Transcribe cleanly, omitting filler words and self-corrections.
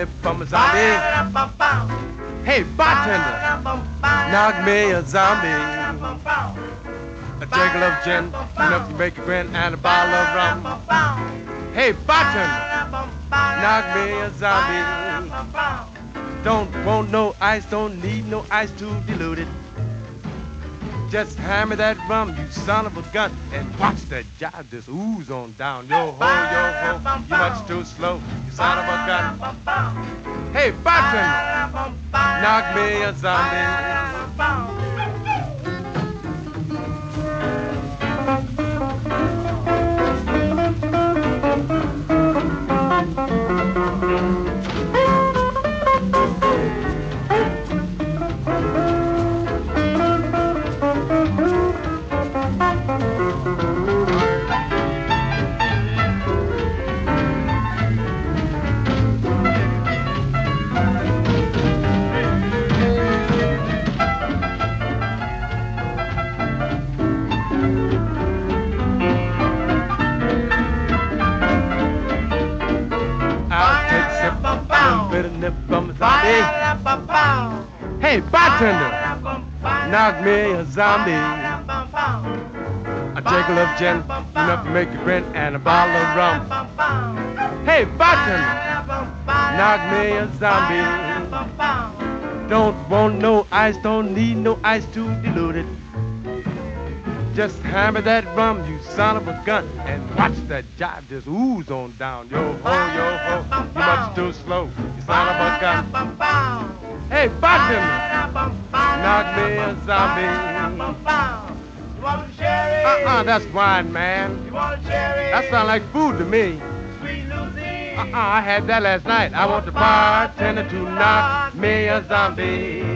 nip from a zombie. Hey, bartender, knock me a zombie. A jiggle of gin, enough to make a grin, and a bottle of rum. Hey, bartender, knock me a zombie. Don't want no ice, don't need no ice to dilute it. Just hammer that rum, you son of a gun, and watch that jive just ooze on down. Yo ho, you much too slow, you son of a gun. Hey, bartender, knock me a zombie. Hey, bartender, knock me a zombie. A jiggle of gin, enough to make you grin, and a bottle of rum. Hey, bartender, knock me a zombie. Don't want no ice, don't need no ice to dilute it. Just hammer that rum, you son of a gun, and watch that jive just ooze on down. Yo ho, you much too slow, you son of a gun. Hey, bartender, knock me a zombie. You want a cherry? That's wine, man. You want a cherry? That sounds like food to me. Sweet Lucy. I had that last night. I want the bartender to knock me a zombie.